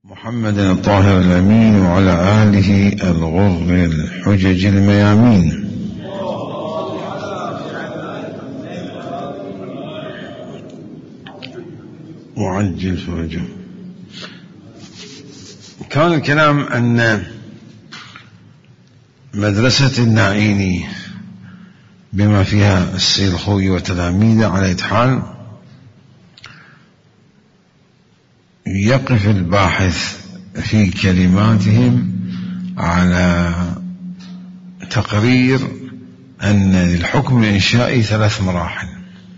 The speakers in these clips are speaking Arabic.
محمد الطاهر الأمين وعلى آله الغر الحجج الميامين. وعجل فرجه. كان الكلام أن مدرسة النعيني بما فيها السيد الخوي وتلاميذه على إتحال يقف الباحث في كلماتهم على تقرير أن الحكم الإنشائي 3 مراحل.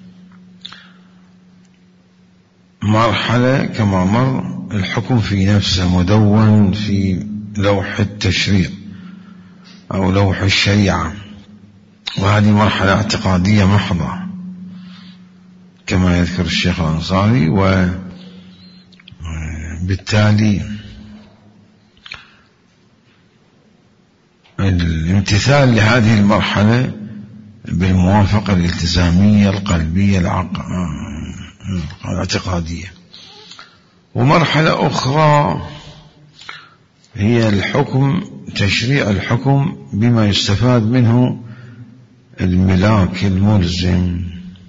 مرحلة كما مر الحكم في نفسه مدون في لوح التشريع أو لوح الشريعة، وهذه مرحلة اعتقادية محضة كما يذكر الشيخ الأنصاري، وبالتالي الامتثال لهذه المرحلة بالموافقة الالتزامية القلبية الاعتقادية. ومرحلة أخرى هي الحكم، تشريع الحكم بما يستفاد منه الملاك الملزم،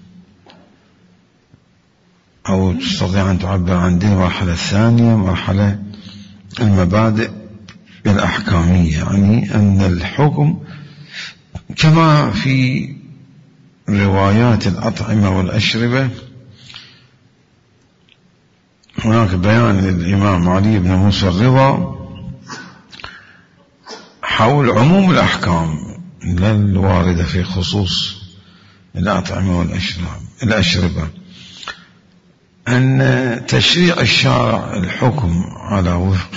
أو تستطيع أن تعبر عن دي المرحلة الثانية مرحلة المبادئ الأحكامية، يعني أن الحكم كما في روايات الأطعمة والأشربة هناك بيان للإمام علي بن موسى الرضا حول عموم الأحكام لا الواردة في خصوص الأطعمة والأشربة، أن تشريع الشارع الحكم على وفق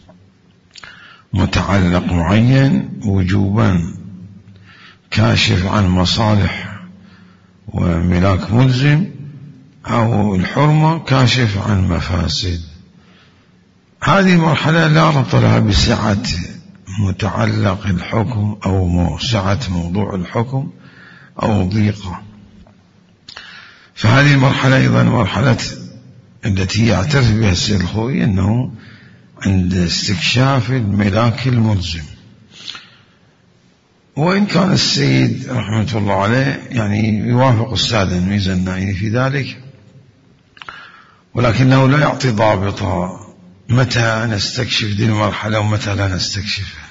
متعلق معين وجوبا كاشف عن مصالح وملاك ملزم، أو الحرمة كاشف عن مفاسد. هذه المرحلة لا ربط لها بسعة متعلق الحكم أو سعة موضوع الحكم أو ضيقة. فهذه المرحلة أيضا مرحلة التي يعترف بها السيد الخوي أنه عند استكشاف الملاك الملزم. وإن كان السيد رحمة الله عليه يعني يوافق أستاذ الميزة النعيني في ذلك، ولكنه لا يعطي ضابطا متى نستكشف دي المرحلة ومتى لا نستكشفها.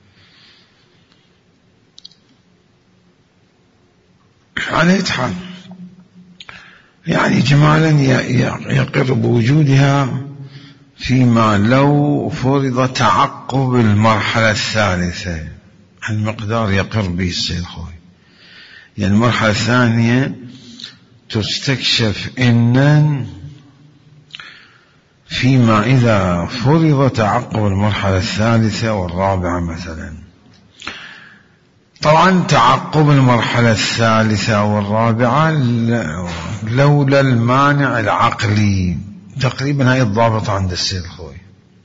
على إتحال يعني جمالا يقر بوجودها فيما لو فرض تعقب المرحلة الثالثة، المقدار يقر به السيد الخوي. يعني المرحلة الثانية تستكشف إنن فيما إذا فرض تعقب المرحلة الثالثة والرابعة مثلا. طبعا تعقب المرحلة الثالثة والرابعة لولا المانع العقلي تقريبا هاي الضابط عند السيد الخوي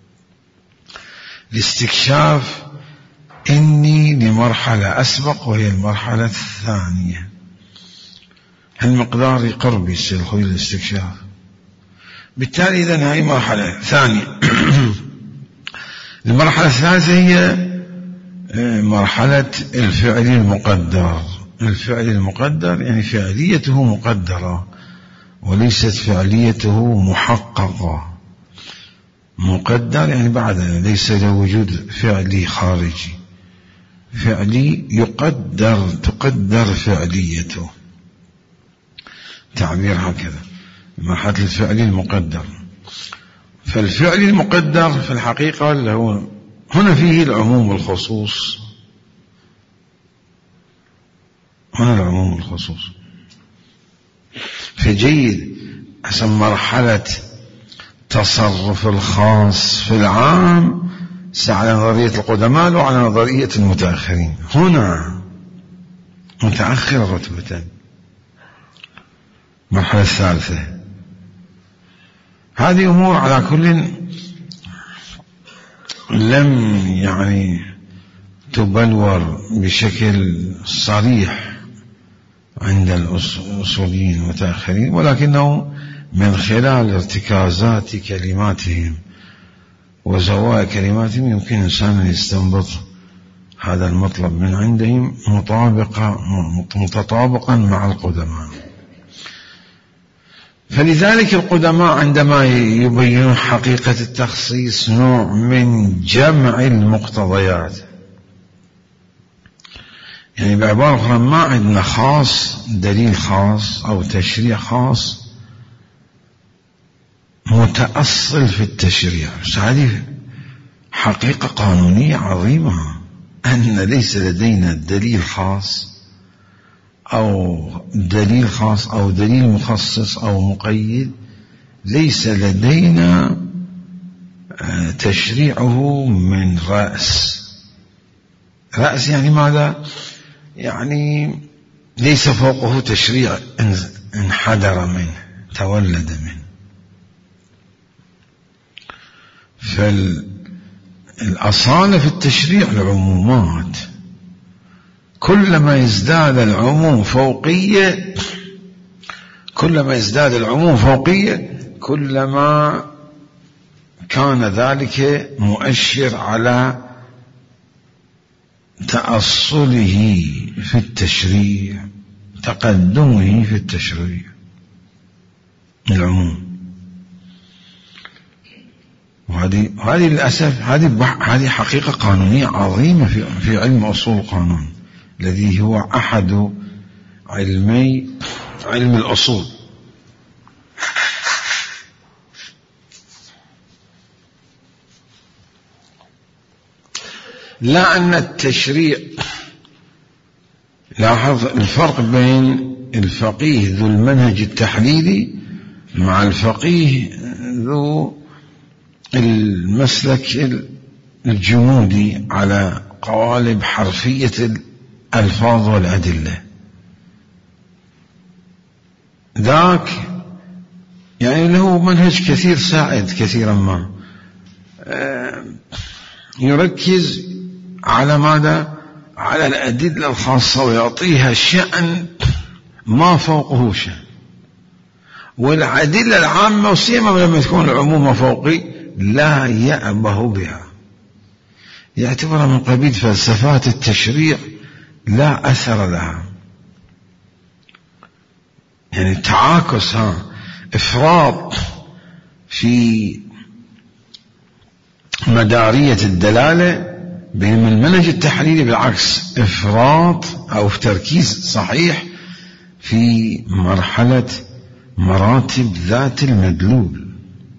لاستكشاف إني لمرحلة أسبق وهي المرحلة الثانية. المقدار يقرب به السيد الخوي للاستكشاف. بالتالي إذن هاي مرحلة ثانية. المرحلة الثالثة هي مرحلة الفعل المقدر. الفعل المقدر يعني فعليته مقدرة وليست فعليته محققة. مقدر يعني بعد ليس له وجود فعلي خارجي، فعلي يقدر، تقدر فعليته، تعبير هكذا مرحلة الفعل المقدر. فالفعل المقدر في الحقيقة له هنا فيه العموم والخصوص، هنا العموم والخصوص. فجيد حسب مرحلة تصرف الخاص في العام على نظرية القدماء وعلى نظرية المتأخرين. هنا متأخر رتبة المرحلة الثالثة. هذه أمور على كل لم يعني تبلور بشكل صريح عند الأصوليين المتأخرين، ولكنه من خلال ارتكازات كلماتهم وزوايا كلماتهم يمكن إنسان يستنبط هذا المطلب من عندهم متطابقا مع القدماء. فلذلك القدماء عندما يبينون حقيقة التخصيص نوع من جمع المقتضيات، يعني بعبارة أخرى ما عندنا خاص دليل خاص أو تشريع خاص متأصل في التشريع. هذه حقيقة قانونية عظيمة، أن ليس لدينا دليل خاص أو دليل مخصص أو مقيد، ليس لدينا تشريعه من رأس يعني ماذا؟ يعني ليس فوقه تشريع انحدر منه تولد منه. فالأصالة في التشريع العمومات، كلما يزداد العموم فوقية كلما كان ذلك مؤشر على تأصله في التشريع، تقدمه في التشريع العموم. وهذه للأسف هذه حقيقة قانونية عظيمة في علم أصول القانون، الذي هو أحد علم الأصول. لا أن التشريع، لاحظ الفرق بين الفقيه ذو المنهج التحليلي مع الفقيه ذو المسلك الجمودي على قوالب حرفية الألفاظ والأدلة. ذاك يعني له منهج كثير سائد كثيرا ما يركز على ماذا؟ على الأدلة الخاصة ويعطيها شأن ما فوقه شأن، والأدلة العامة وسيما لما تكون العموم فوقي لا يأبه بها، يعتبرها من قبيل فلسفات التشريع لا أثر لها، يعني تعاكس إفراط في مدارية الدلالة، بينما المنهج التحليلي بالعكس إفراط أو في تركيز صحيح في مراتب ذات المدلول.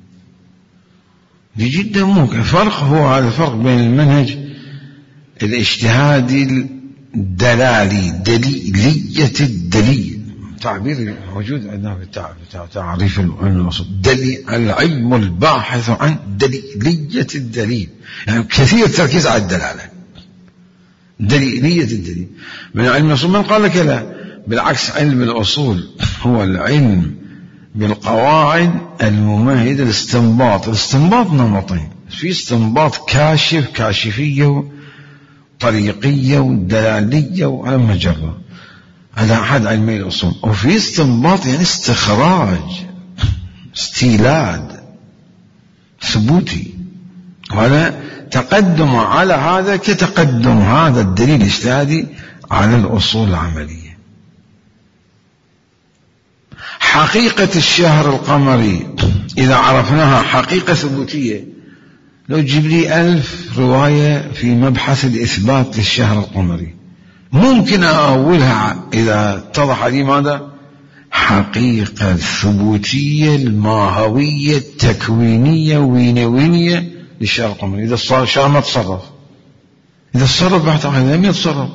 دي جدا ممكن فرق، هو هذا الفرق بين المنهج الاجتهادي الدلالي دليلية الدليل، تعبير موجود عندنا في تعريف العلم الأصول، العلم الباحث عن دليلية الدليل، يعني كثير تركيز على الدلالة دليلية الدليل. من علم الأصول من قال لك لا، بالعكس علم الأصول هو العلم بالقواعد الممهدة الاستنباط نمطين، في استنباط كاشفية طريقية ودلالية وعلى مجرة، هذا أحد علمي الأصول. وفي استنباط يعني استخراج استيلاد ثبوتي، وهذا تقدم على هذا كتقدم هذا الدليل الاجتهادي على الأصول العملية. حقيقة الشهر القمري إذا عرفناها حقيقة ثبوتية، لو تجيب لي 1000 رواية في مبحث الإثبات للشهر القمري ممكن أولها إذا اتضح لي ماذا؟ حقيقة ثبوتية الماهوية التكوينية وينوينية للشهر القمري. إذا صار شهر ما تصرف، إذا تصرف بعد لم يتصرف،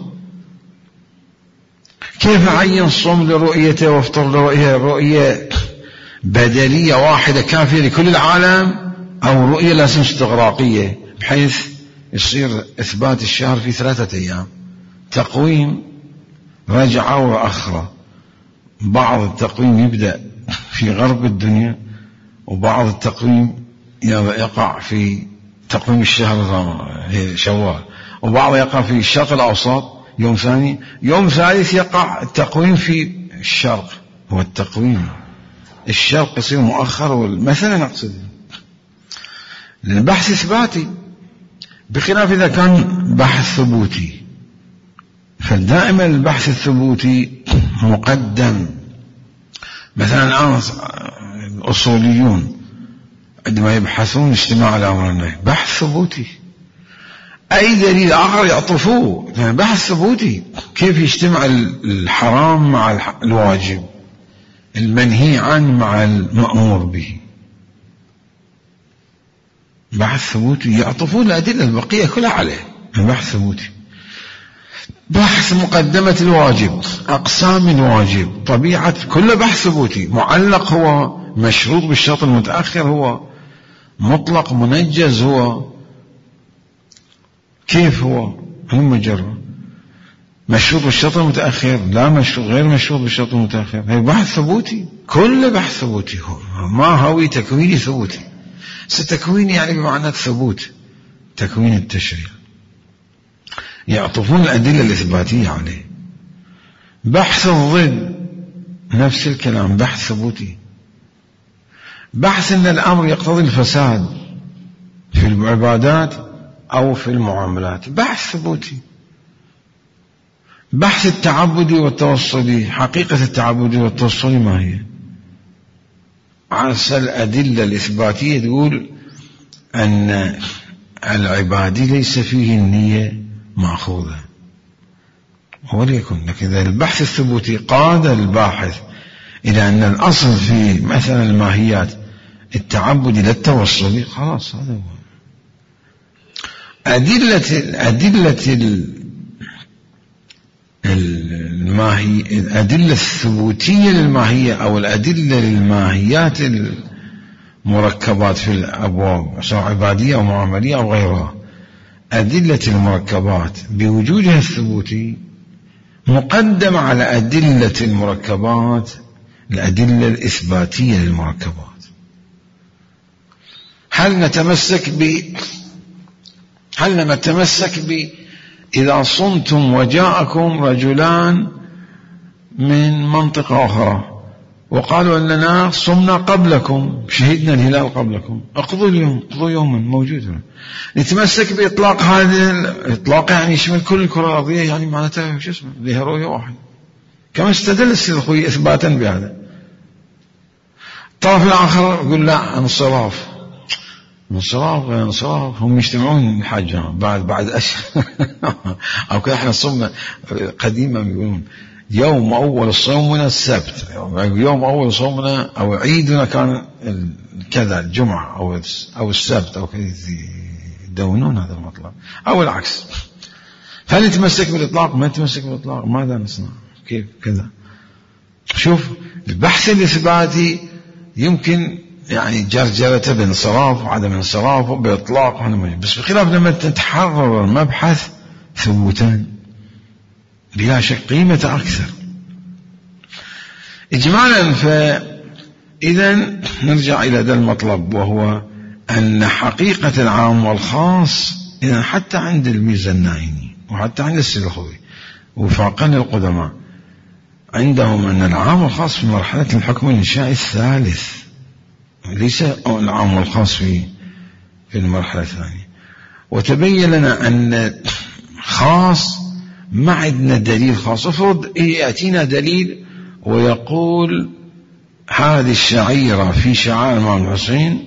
كيف أعين صوم لرؤيته وافطر لرؤية؟ رؤية بدلية واحدة كافية لكل العالم، أو رؤية لازم استغراقية بحيث يصير إثبات الشهر في 3 أيام؟ تقويم رجع وأخرى، بعض التقويم يبدأ في غرب الدنيا، وبعض التقويم يقع في تقويم الشهر شوال، وبعض يقع في الشرق الأوسط يوم ثاني، يوم ثالث يقع التقويم في الشرق. هو التقويم الشرق يصير مؤخر، مثلا أقصد البحث إثباتي، بخلاف إذا كان بحث ثبوتي، فدائما البحث الثبوتي مقدم. مثلا الآن الأصوليون عندما يبحثون اجتماع الأمر والنهي بحث ثبوتي، أي دليل آخر يعطفوه، بحث ثبوتي. كيف يجتمع الحرام مع الواجب، المنهي عنه مع المأمور به؟ بحث ثبوتي، يعطفون الأدلة البقية كلها عليه. بحث ثبوتي. بحث مقدمة الواجب، أقسام الواجب، طبيعة، كل بحث ثبوتي. معلق هو، مشروط بالشرط المتأخر هو، مطلق منجز هو، كيف هو مجرد مشروط بالشرط المتأخر، لا مشروط، غير مشروط بالشرط المتأخر. هي بحث ثبوتي، كل بحث ثبوتي هو، ما هوي تكويني ثبوتي. ستكوين يعني بمعنى الثبوت، تكوين التشريع، يعطفون الأدلة الإثباتية عليه. بحث الضد نفس الكلام، بحث ثبوتي. بحث أن الأمر يقتضي الفساد في العبادات أو في المعاملات، بحث ثبوتي. بحث التعبدي والتوصلي، حقيقة التعبدي والتوصلي ما هي؟ عسى الأدلة الإثباتية تقول أن العبادي ليس فيه النية مأخوذة، وليكن. لكن إذا البحث الثبوتي قاد الباحث إلى أن الأصل في مثلا الماهيات التعبدي للتوصلي، خلاص هذا هو. الأدلة الثبوتية للماهية أو الأدلة للماهيات المركبات في الأبواب سواء عبادية أو معاملية أو غيرها، أدلة المركبات بوجودها الثبوتي مقدمة على أدلة المركبات، الأدلة الإثباتية للمركبات. هل نتمسك إذا صمتم وجاءكم رجلان من منطقة أخرى وقالوا أننا صمنا قبلكم، شهدنا الهلال قبلكم، اقضوا اليوم، اقضوا يوما، موجود. نتمسك بإطلاق هذا الإطلاق، يعني يشمل كل الكرة الأرضية، يعني معناتها شو اسمه، لها رؤية واحد، كما استدل السلخوي إثباتا بهذا. الطرف الآخر يقول لا، انصراف غير انصراف، هم يجتمعون الحاجة بعد أشهر أو كذا. احنا صمنا قديما يقولون يوم أول صومنا السبت، يوم أول صومنا أو عيدنا كان كذا الجمعة أو السبت أو كذا، يدونون هذا المطلب أو العكس. هل نتمسك بالإطلاق؟ ما نتمسك بالإطلاق، ماذا نصنع؟ كيف كذا؟ شوف البحث الإثباتي يمكن يعني جرجرته بانصراف وعدم انصراف وبإطلاق، بس بخلاف لما تتحرر المبحث ثبوتا بلا شك قيمة أكثر. إجمالا، فإذا نرجع إلى ذا المطلب، وهو أن حقيقة العام والخاص إذا حتى عند الميزانيني وحتى عند السلخوي وفاقا القدماء عندهم أن العام والخاص في مرحلة الحكم الإنشائي الثالث، ليس العام والخاص في المرحلة الثانية. وتبين لنا أن خاص ما عندنا دليل خاص. افرض يأتينا دليل ويقول هذه الشعيرة في شعائر الإمام الحسين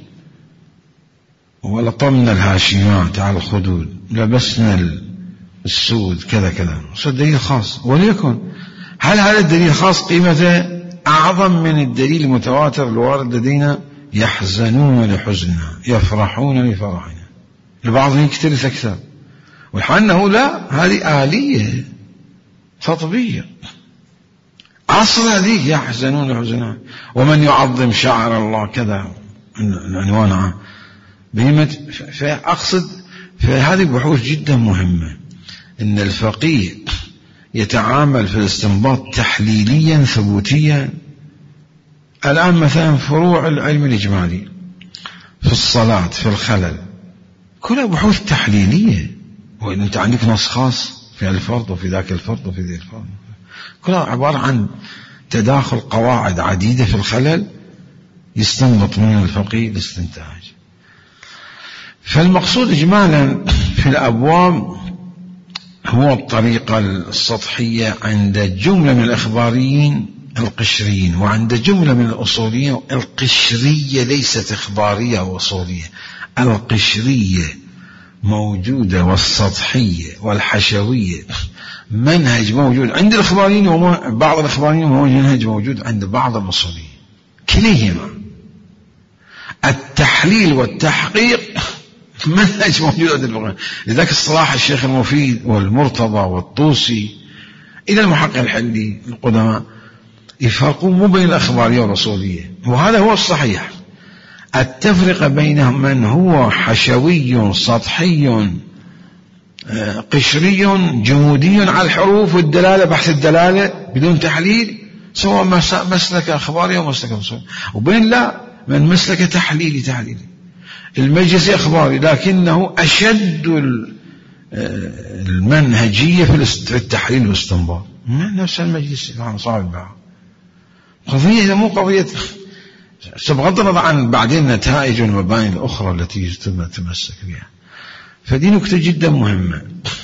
ولطمنا الهاشمات على الخدود، لبسنا السود كذا كذا، دليل خاص. وليكن هل هذا الدليل خاص قيمته أعظم من الدليل المتواتر الوارد لدينا؟ يحزنون لحزننا، يفرحون لفرحنا. البعض يكترث أكثر، وحنه لا، هذه آلية تطبيق، أصل هذه يحزنون لحزننا. ومن يعظم شعر الله كذا، العنوان عام بهمة. فأقصد فهذه بحوث جدا مهمة، إن الفقيه يتعامل في الاستنباط تحليليا ثبوتيا. الآن مثلا فروع العلم الإجمالي في الصلاة، في الخلل، كلها بحوث تحليلية. وإن أنت عندك نص خاص في الفرض وفي ذاك الفرض وفي ذي الفرض، كلها عبارة عن تداخل قواعد عديدة في الخلل يستنبط من الفقيه الاستنتاج. فالمقصود إجمالا في الأبواب هو الطريقة السطحية عند جملة من الإخباريين القشريين، وعند جملة من الأصوليين القشرية ليست إخبارية أو أصولية، القشرية موجودة، والسطحية والحشوية منهج موجود عند الإخباريين، وبعض الإخباريين منهج موجود عند بعض الأصوليين، كليهما التحليل والتحقيق منهج موجود عند الإخباريين. لذلك الصلاح الشيخ المفيد والمرتضى والطوسي إلى المحقق الحلي القدماء يفرقون مو بين الأخبارية والأصولية، وهذا هو الصحيح. التفرقة بينهم من هو حشوي سطحي قشري جمودي على الحروف والدلالة، بحث الدلالة بدون تحليل، سواء مسلك أخباري أو مسلك أصولي، وبين لا من مسلك تحليلي. المجلس أخباري لكنه أشد المنهجية في التحليل والاستنباط، نفس المجلس صعب بعض. قضية إذا مو قضية، بغض النظر عن بعدين النتائج والمباني الأخرى التي يتمسك بها، فدي نكتة جدا مهمة.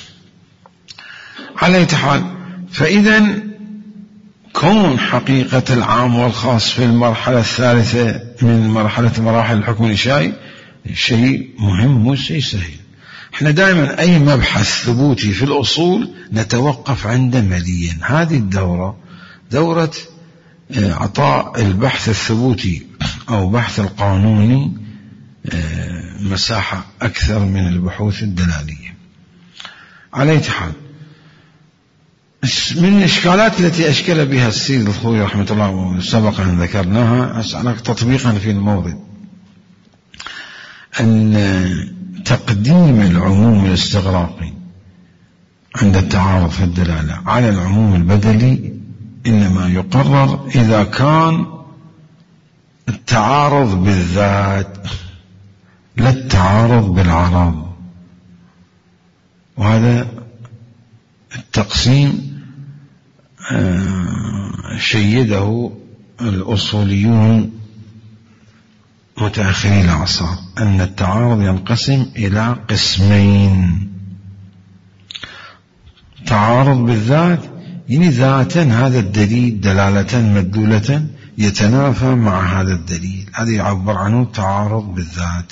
على أي حال، فإذا كون حقيقة العام والخاص في المرحلة الثالثة من مراحل الحكم الإنشائي شيء مهم، مو شيء سهل. احنا دائما أي مبحث ثبوتي في الأصول نتوقف عند مليا. هذه الدورة دورة عطاء البحث الثبوتي أو بحث القانوني مساحة أكثر من البحوث الدلالية. على أي حال، من الإشكالات التي أشكل بها السيد الخوي رحمة الله سبق أن ذكرناها، أسألك تطبيقا في المورد، أن تقديم العموم الاستغراقي عند التعارض في الدلالة على العموم البدلي إنما يقرر إذا كان التعارض بالذات لا التعارض بالعرض. وهذا التقسيم شيده الأصوليون متأخرين العصر، أن التعارض ينقسم إلى قسمين: تعارض بالذات، يعني ذاتا هذا الدليل دلالة مدلولة يتنافى مع هذا الدليل، هذا يعبر عنه تعارض بالذات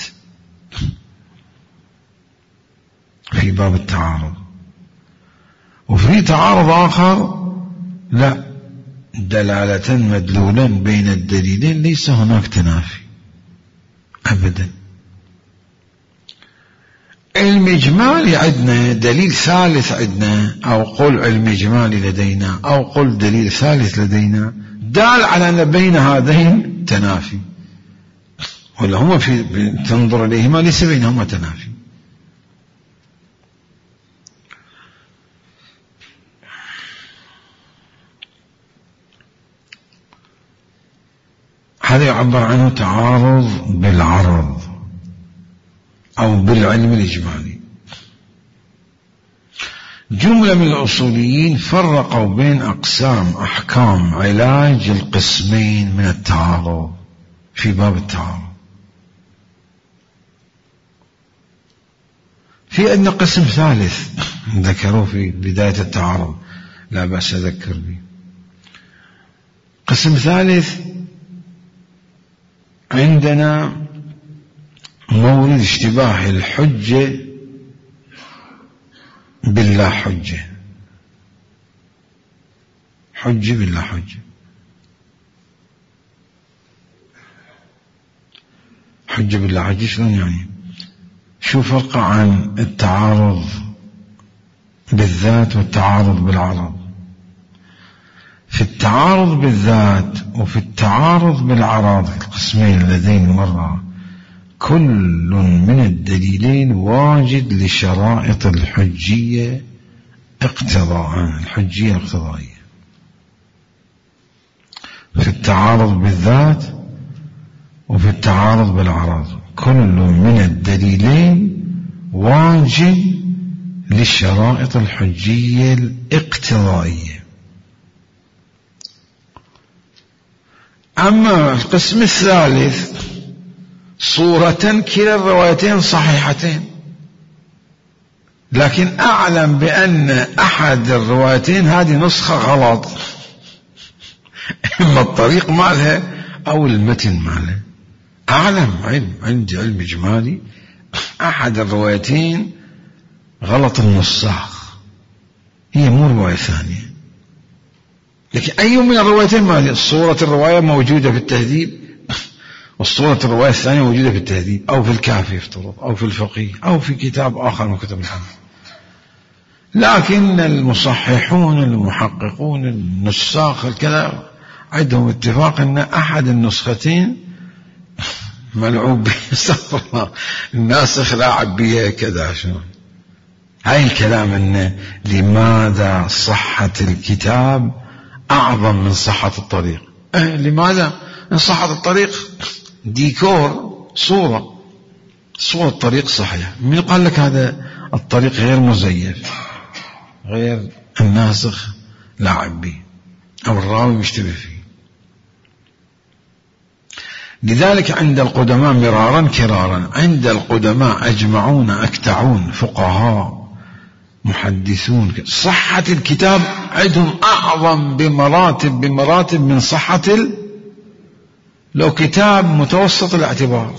في باب التعارض. وفي تعارض آخر لا، دلالة مدلولا بين الدليلين ليس هناك تنافي أبدا. علم إجمالي عندنا، دليل ثالث عندنا، أو قل علم إجمالي لدينا، أو قل دليل ثالث لدينا دال على أن بين هذين تنافي، ولا هما تنظر إليهما ليس بينهما تنافي. هذا يعبر عنه تعارض بالعرض أو بالعلم الإجمالي. جملة من الأصوليين فرقوا بين أقسام أحكام علاج القسمين من التعارض في باب التعارض. في أن قسم ثالث ذكروه في بداية التعارض، لا بأس أذكر به. قسم ثالث عندنا مورد اشتباه الحجة باللا حجة، حجة باللا حجة. حجة باللا حجة شلون يعني؟ شو فرق عن التعارض بالذات والتعارض بالعرض؟ في التعارض بالذات وفي التعارض بالعرض، القسمين اللذين مرة، كل من الدليلين واجد لشرائط الحجية اقتضاء، الحجية اقتضائية. في التعارض بالذات وفي التعارض بالعرض كل من الدليلين واجد للشرائط الحجية الاقتضائية. أما القسم الثالث صورة كلا الروايتين صحيحتين، لكن أعلم بأن أحد الروايتين هذه نسخة غلط، إما الطريق مالها أو المتن مالها. أعلم عندي علم إجمالي أحد الروايتين غلط النساخ، هي مو رواية ثانية، لكن أي من الروايتين مالها صورة الرواية موجودة في التهذيب، والصورة الرواية الثانية موجودة في التهذيب أو في الكافي يفترض أو في الفقيه أو في كتاب آخر من كتب الحديث. لكن المصححون المحققون النساخ الكلام عندهم اتفاق أن أحد النسختين ملعوب به، استغفر الله، الناسخ لاعب بها كذا. شو هاي الكلام أن لماذا صحة الكتاب أعظم من صحة الطريق؟ لماذا؟ من صحة الطريق ديكور، صورة الطريق صحيح. من قال لك هذا الطريق غير مزيف، غير الناسخ لاعب به أو الراوي مشتبه فيه؟ لذلك عند القدماء مرارا كرارا، عند القدماء أجمعون أكتعون فقهاء محدثون، صحة الكتاب عندهم أعظم بمراتب من صحة لو كتاب متوسط الاعتبار،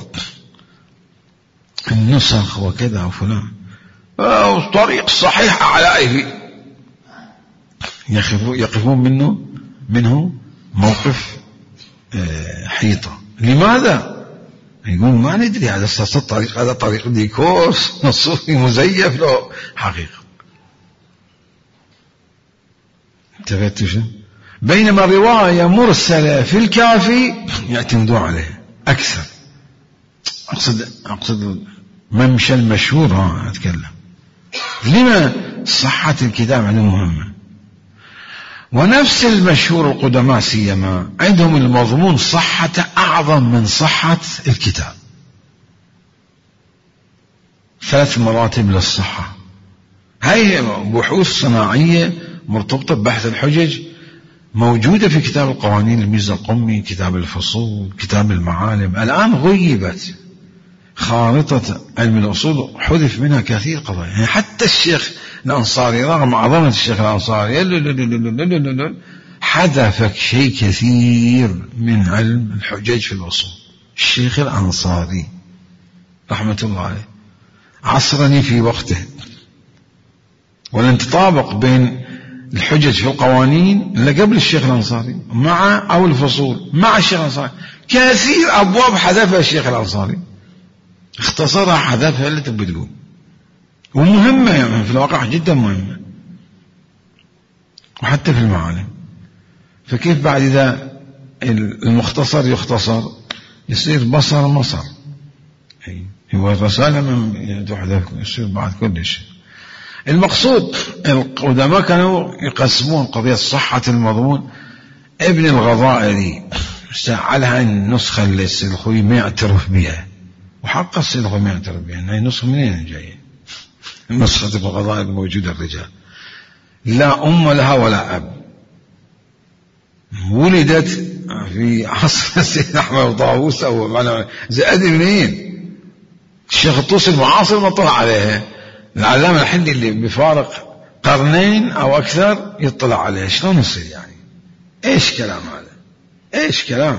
النسخ وكذا وفلان طريق صحيح علائه، يقفون منه موقف حيطة. لماذا؟ يقول ما ندري، هذا الطريق هذا طريق ديكور نصوصي مزيف له حقيقة. انتبهتوا شو؟ بينما الرواية مرسلة في الكافي يعتمدون عليها أكثر. أقصد ممشى المشهور أتكلم. لما؟ صحة الكتاب عنده مهمة. ونفس المشهور القدماء سيما عندهم المضمون صحة أعظم من صحة الكتاب، 3 مراتب للصحة. هاي بحوث صناعية مرتبطة ببحث الحجج موجودة في كتاب القوانين الميزة القمي، كتاب الفصول، كتاب المعالم. الآن غيبت خارطة علم الأصول، حذف منها كثير قضايا. يعني حتى الشيخ الأنصاري رغم عظمة الشيخ الأنصاري حذف شيء كثير من علم الحجج في الأصول. الشيخ الأنصاري رحمة الله عليه عصرني في وقته، ولن تطابق بين الحجج في القوانين إلا قبل الشيخ الأنصاري أو الفصول مع الشيخ الأنصاري. كثير أبواب حذفها الشيخ الأنصاري، اختصرها حذفها اللي تبي تقول، ومهمة يعني في الواقع جدا مهمة، وحتى في المعالم. فكيف بعد إذا المختصر يختصر يصير بصر مصر، هو الرسالة من تحذف يصير بعد كل شيء. المقصود القدماء كانوا يقسمون قضية صحة المضمون. ابن الغضائري استعلها النسخة اللي السيد الخوي ما يعترف بها، وحق السيد الخوي ما يعترف بها، هاي نسخة منين جاية؟ نسخة ابن الغضائر الموجودة الرجال لا أم لها ولا أب، ولدت في عصر السيد أحمد طاووس أو معنا زائد منين؟ الشيخ الطوسي المعاصر ما طلع عليها، العلامة الحلي اللي بفارق قرنين أو أكثر يطلع عليها. شلون يصير يعني؟ إيش كلام هذا؟ إيش كلام؟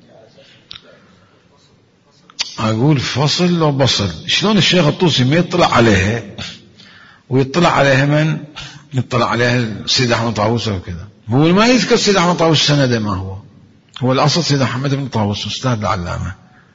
أقول فصل لو بصل. شلون الشيخ الطوسي ما يطلع عليها ويطلع عليها من؟ يطلع عليها السيد أحمد طاووس أو كذا. هو ما يذكر السيد أحمد طاووس سنده ما هو الأصل سيد أحمد بن طاووس أستاذ العلامة،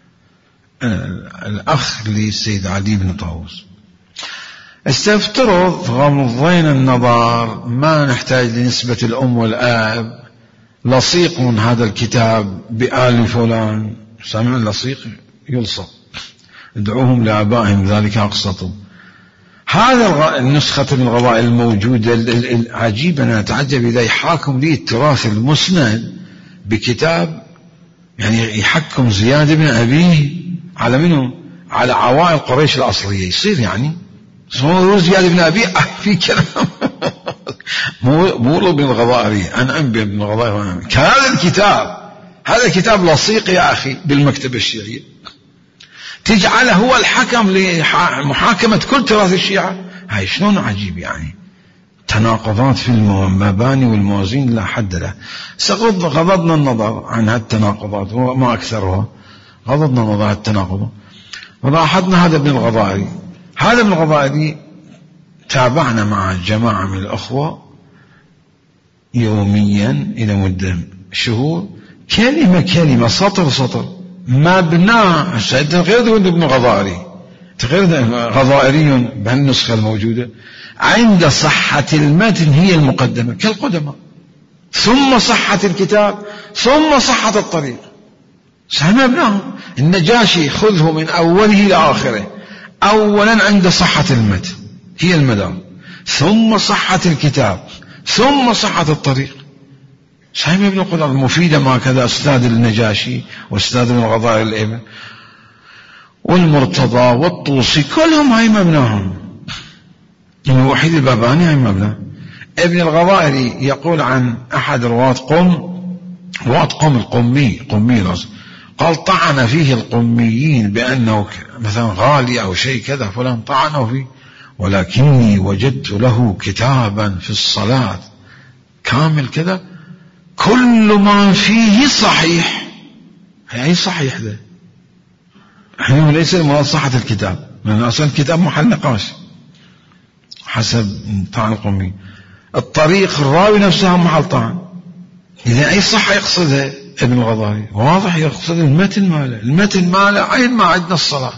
الأخ للسيد علي بن طاووس. استفترض غمضين النظر ما نحتاج لنسبة الأم والآب، لصيق من هذا الكتاب بآل فلان، سامع اللصيق يلصق، ادعوهم لآبائهم ذلك أقسطوا. هذا النسخة من الغضائر الموجودة العجيب، أنا أتعجب إذا يحاكم لي التراث المسند بكتاب يعني يحكم زياد بن أبيه على منه؟ على عوائل قريش الأصلية. يصير يعني اسمه زياد بن أبيه في كلام مو بن الغضائري، أنا أنبي بن الغضائري. هذا الكتاب لصيق يا أخي بالمكتبة الشيعية، تجعله هو الحكم لمحاكمة كل تراث الشيعة. هاي شلون عجيب يعني، تناقضات في المباني والموازين لا حد له. غضضنا النظر عن هالتناقضات وما أكثرها، غضضنا النظر عن التناقض ولاحظنا هذا ابن الغضائري. هذا ابن الغضائري تابعنا مع جماعة من الأخوة يوميا إلى مدة شهور، كلمة كلمة سطر سطر مبنى. سيدنا غير تقول ابن غضائري، غير غضائري بهالنسخة الموجودة. عند صحة المتن هي المقدمة كالقدماء، ثم صحة الكتاب، ثم صحة الطريق. مبناهم النجاشي خذه من أوله إلى آخره. أولا عند صحة المتن هي المدار، ثم صحة الكتاب، ثم صحة الطريق. صحيح ابن قدر المفيدة ما كذا أستاذ النجاشي وأستاذ ابن الغضائر الإبن والمرتضى والطوسي كلهم هاي مبناهم. الوحيد الباباني هاي مبنى. ابن الغضائري يقول عن أحد رواة قم القمي رأس، قال طعن فيه القميين بأنه مثلا غالي أو شيء كذا، فلان طعنه فيه، ولكني وجدت له كتابا في الصلاة كامل كذا كل ما فيه صحيح. أي صحيح ذا؟ احنا ليس المراد صحة الكتاب، لأن أصلا الكتاب محل نقاش حسب طعن القمي. الطريق الراوي نفسها محل طعن. إذا أي صحة يقصدها ابن الغضائري؟ واضح يقصد المتن ماله عين ما عندنا الصلاة.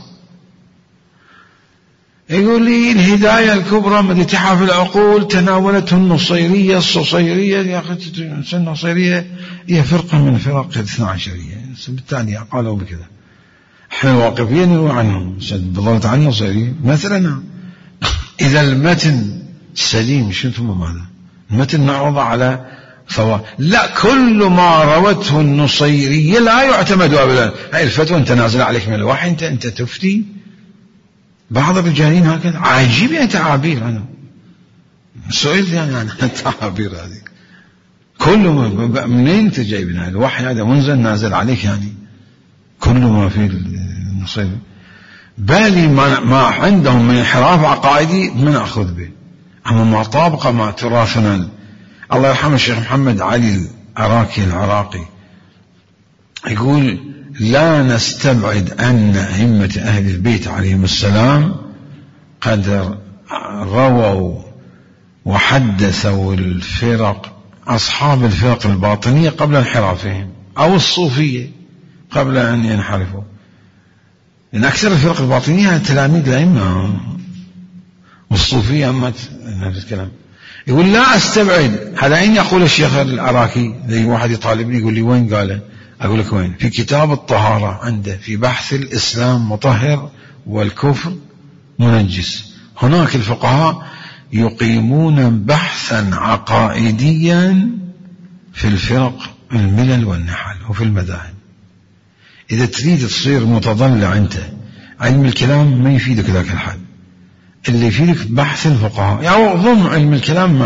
يقول لي الهداية الكبرى من اتحاف العقول تناولته النصيرية الصصيرية. يا أخي النصيرية هي فرقة من فرق 12، بالتالي قالوا بكذا. احنا الواقفين نروي عنهم بضلت عن النصيرية مثلا. إذا المتن سليم شو ثم ماذا؟ المتن نعرض على لا، كل ما روته النصيرية لا يعتمد أبدا. هاي الفتوى أنت نازل عليك من الوحي، أنت تفتي. بعض الرجالين هكذا عجيب يعني تعابير. أنا سئلت يعني عن التعابير هذه، كل ما منين أنت جايبنا الوحي هذا منزل نازل عليك يعني كل ما في النصيري. بالي ما عندهم من انحراف عقائدي ما نأخذ به، أما ما طابق ما تراثنا. الله يرحمه الشيخ محمد علي العراقي يقول لا نستبعد أن أئمة أهل البيت عليهم السلام قد رووا وحدثوا أصحاب الفرق الباطنية قبل انحرافهم، أو الصوفية قبل أن ينحرفوا. لأن أكثر الفرق الباطنية تلاميذ الأئمة، والصوفية أما نفس الكلام. يقول لا أستبعد هذا. أين يقول الشيخ العراقي؟ زي واحد يطالبني يقول لي وين قاله؟ أقول لك وين؟ في كتاب الطهارة عنده في بحث الإسلام مطهر والكفر منجس. هناك الفقهاء يقيمون بحثا عقائديا في الفرق الملل والنحل وفي المذاهب. إذا تريد تصير متضلع أنت، علم الكلام ما يفيدك ذاك الحد. اللي يفيدك بحث الفقهاء، يعني ضم علم الكلام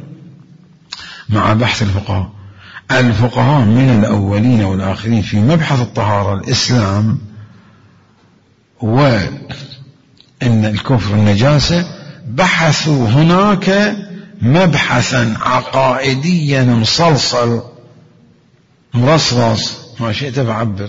مع بحث الفقهاء. الفقهاء من الأولين والآخرين في مبحث الطهارة الإسلام وإن الكفر النجاسة بحثوا هناك مبحثا عقائديا مصلصل مرصرص ما شئت فعبر،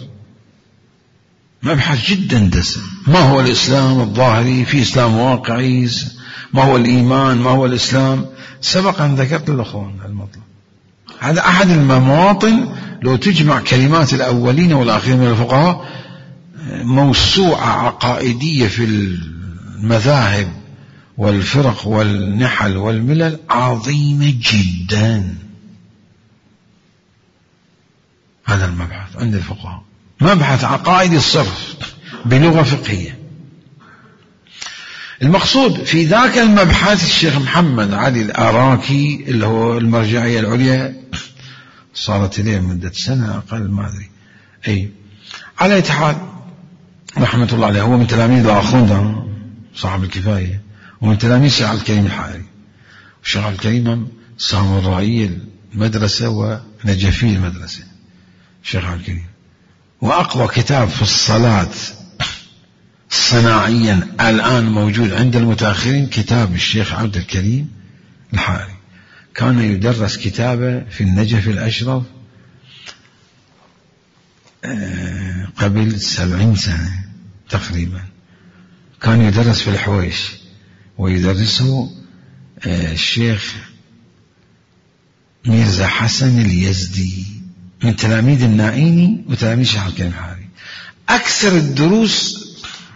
مبحث جدا دسم. ما هو الإسلام الظاهري؟ في إسلام واقعي؟ ما هو الإيمان؟ ما هو الإسلام؟ سبق أن ذكرت للأخوان المطلب. هذا أحد المواطن لو تجمع كلمات الأولين والآخرين من الفقهاء، موسوعة عقائدية في المذاهب والفرق والنحل والملل عظيمة جدا. هذا المبحث عند الفقهاء مبحث عقائدي الصرف بلغة فقهية. المقصود في ذاك المبحث الشيخ محمد علي العراقي اللي هو المرجعية العليا، صارت إليه مدة سنة أقل ما أدري. أي على أي حال رحمة الله عليه، هو من تلاميذ الآخوند صاحب الكفاية، ومن تلاميذ الشيخ عبد الكريم الحائري. والشيخ عبد الكريم سامرائي المدرسة ونجفي المدرسة الشيخ عبد الكريم. وأقوى كتاب في الصلاة صناعيا الآن موجود عند المتأخرين كتاب الشيخ عبد الكريم الحائري. كان يدرس كتابه في النجف الأشرف قبل 70 سنة تقريبا. كان يدرس في الحويش، ويدرسه الشيخ ميرزا حسن اليزدي من تلاميذ النائيني وتلاميذ الشيخ عبد الكريم الحائري. أكثر الدروس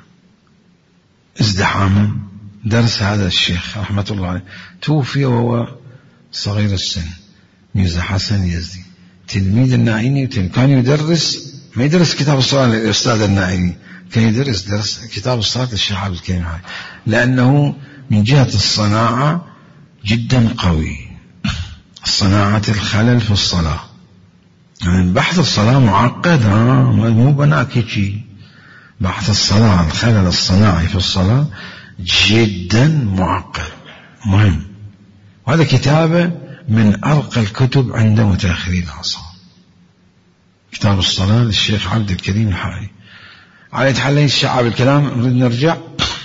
ازدحاما درس هذا الشيخ رحمة الله عليه، توفي وهو صغير السن. ميرزا حسن اليزدي تلميذ النائيني، كان يدرس، ما يدرس كتاب الصلاة للأستاذ النائيني، كان يدرس كتاب الصلاة للشيخ عبد الكريم الحائري، لأنه من جهة الصناعة جدا قوي. صناعة الخلل في الصلاة، يعني بحث الصلاة معقد، مو بناكي. بحث الصلاة الخلل الصناعي في الصلاة جدا معقد مهم. وهذا كتابه من أرقى الكتب عند متأخري العصر، كتاب الصلاة للشيخ عبد الكريم الحائري. على يتحلي الشعب الكلام نريد نرجع.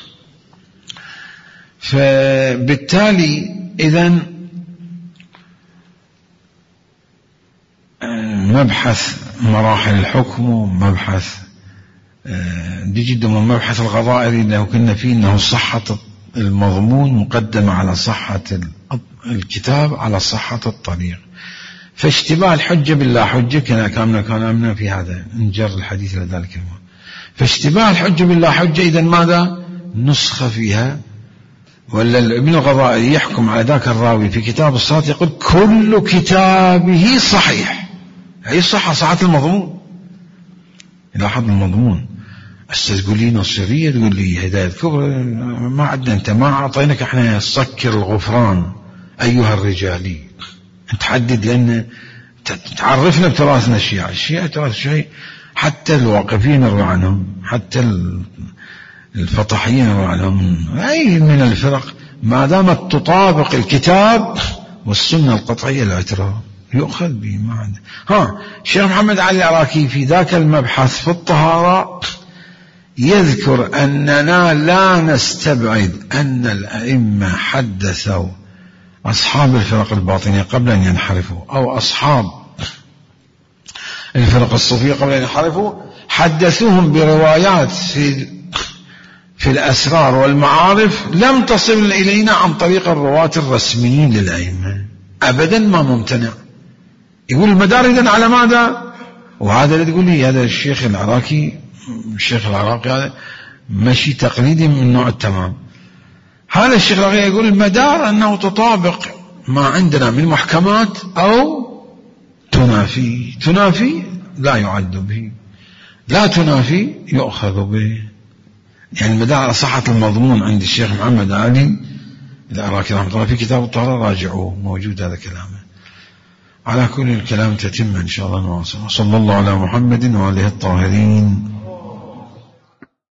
فبالتالي إذن مبحث مراحل الحكم ومبحث دي جدا من مبحث الغضائر اللي كنا فيه، انه صحة المضمون مقدمة على صحة الكتاب على صحة الطريق. فاشتباه الحجة باللا حجة كان أمنا في هذا، نجر الحديث لذلك المهم. فاشتباه الحجة باللا حجة إذا ماذا نسخة فيها؟ ولا ابن الغضائر يحكم على ذاك الراوي في كتاب الصلاة يقول كل كتابه صحيح، أي صحة المضمون. لاحظ المضمون. تقول لي نصيرية، تقول لي هداية كبرى، ما عندنا، أنت ما أعطيناك احنا سكر الغفران أيها الرجالي، تحدد لأن تعرفنا بتراثنا الشيعة تراث شيء. حتى الواقفين يروى عنهم، حتى الفطحيين يروى عنهم، أي من الفرق ما دامت تطابق الكتاب والسنة القطعية الاعتراف يؤخذ به. ما عنده. الشيخ محمد علي العراقي في ذاك المبحث في الطهارة يذكر أننا لا نستبعد أن الأئمة حدثوا أصحاب الفرق الباطنية قبل أن ينحرفوا، أو أصحاب الفرق الصوفية قبل أن ينحرفوا، حدثوهم بروايات في الأسرار والمعارف لم تصل إلينا عن طريق الرواة الرسميين للأئمة. أبدا ما ممتنع. يقول المدار إذن على ماذا؟ وهذا اللي تقول لي هذا الشيخ العراقي، الشيخ العراقي هذا مشي تقليدي من النوع التمام. هذا الشيخ العراقي يقول المدار أنه تطابق ما عندنا من محكمات أو تنافي لا يعد به، لا تنافي يؤخذ به. يعني المدار على صحة المضمون عند الشيخ محمد علي العراقي رحمه الله في كتاب الطهارة، راجعوه موجود هذا كلامه. على كل الكلام تتم إن شاء الله نواصل. صلى الله على محمد وآله الطاهرين.